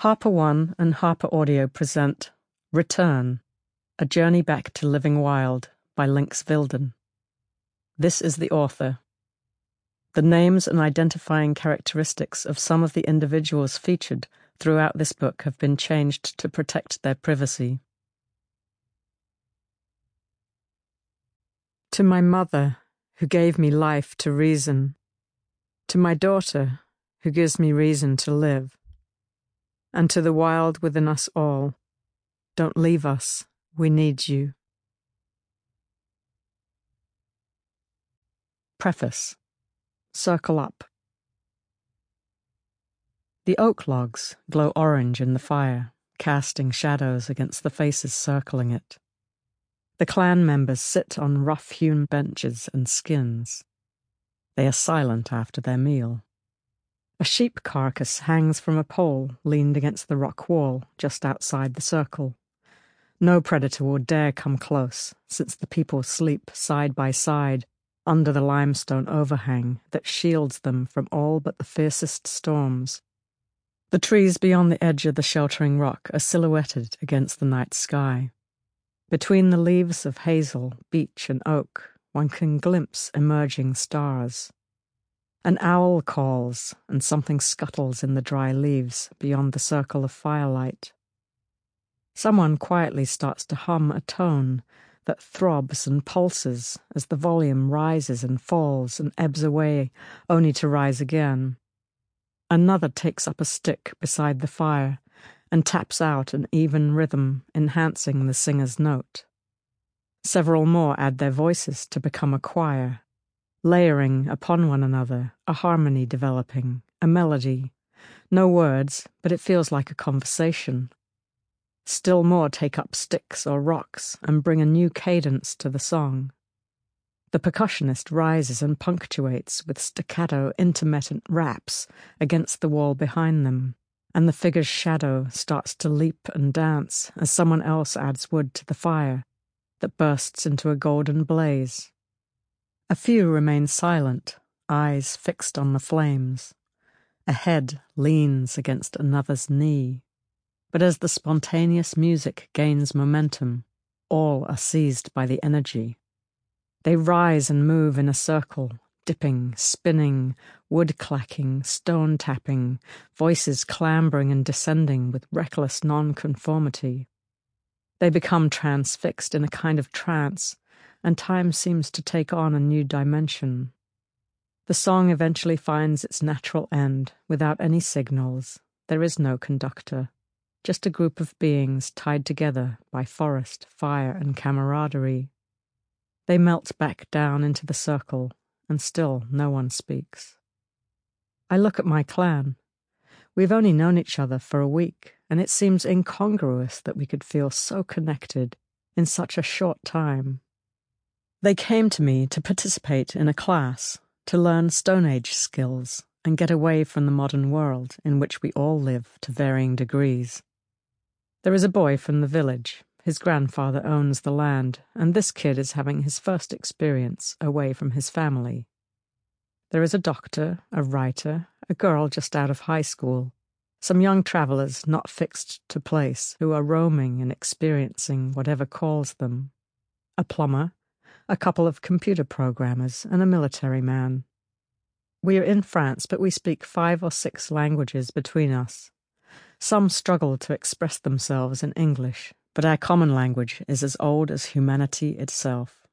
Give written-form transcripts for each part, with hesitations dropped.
Harper One and Harper Audio present Return, A Journey Back to Living Wild by Lynx Vilden. This is the author. The names and identifying characteristics of some of the individuals featured throughout this book have been changed to protect their privacy. To my mother, who gave me life to reason. To my daughter, who gives me reason to live. And to the wild within us all, don't leave us, we need you. Preface. Circle up. The oak logs glow orange in the fire, casting shadows against the faces circling it. The clan members sit on rough-hewn benches and skins. They are silent after their meal. A sheep carcass hangs from a pole leaned against the rock wall just outside the circle. No predator would dare come close, since the people sleep side by side under the limestone overhang that shields them from all but the fiercest storms. The trees beyond the edge of the sheltering rock are silhouetted against the night sky. Between the leaves of hazel, beech, and oak, one can glimpse emerging stars. An owl calls, and something scuttles in the dry leaves beyond the circle of firelight. Someone quietly starts to hum a tone that throbs and pulses as the volume rises and falls and ebbs away, only to rise again. Another takes up a stick beside the fire and taps out an even rhythm, enhancing the singer's note. Several more add their voices to become a choir, layering upon one another, a harmony developing, a melody. No words, but it feels like a conversation. Still more take up sticks or rocks and bring a new cadence to the song. The percussionist rises and punctuates with staccato, intermittent raps against the wall behind them, and the figure's shadow starts to leap and dance as someone else adds wood to the fire that bursts into a golden blaze. A few remain silent, eyes fixed on the flames. A head leans against another's knee. But as the spontaneous music gains momentum, all are seized by the energy. They rise and move in a circle, dipping, spinning, wood clacking, stone tapping, voices clambering and descending with reckless nonconformity. They become transfixed in a kind of trance, and time seems to take on a new dimension. The song eventually finds its natural end without any signals. There is no conductor, just a group of beings tied together by forest, fire, and camaraderie. They melt back down into the circle, and still no one speaks. I look at my clan. We've only known each other for a week, and it seems incongruous that we could feel so connected in such a short time. They came to me to participate in a class, to learn Stone Age skills, and get away from the modern world in which we all live to varying degrees. There is a boy from the village. His grandfather owns the land, and this kid is having his first experience away from his family. There is a doctor, a writer, a girl just out of high school, some young travelers not fixed to place who are roaming and experiencing whatever calls them, a plumber, a couple of computer programmers, and a military man. We are in France, but we speak 5 or 6 languages between us. Some struggle to express themselves in English, but our common language is as old as humanity itself.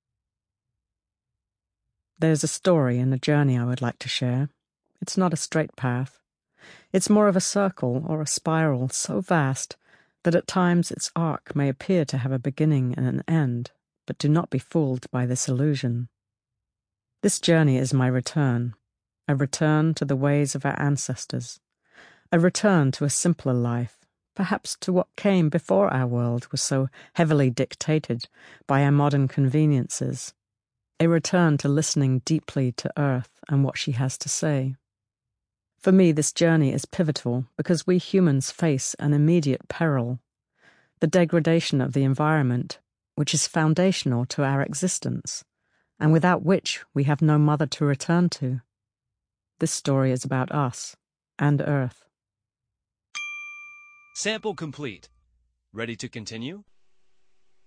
There's a story and a journey I would like to share. It's not a straight path. It's more of a circle or a spiral so vast that at times its arc may appear to have a beginning and an end, but do not be fooled by this illusion. This journey is my return, a return to the ways of our ancestors, a return to a simpler life, perhaps to what came before our world was so heavily dictated by our modern conveniences, a return to listening deeply to Earth and what she has to say. For me, this journey is pivotal because we humans face an immediate peril, the degradation of the environment, which is foundational to our existence, and without which we have no mother to return to. This story is about us and Earth. Sample complete. Ready to continue?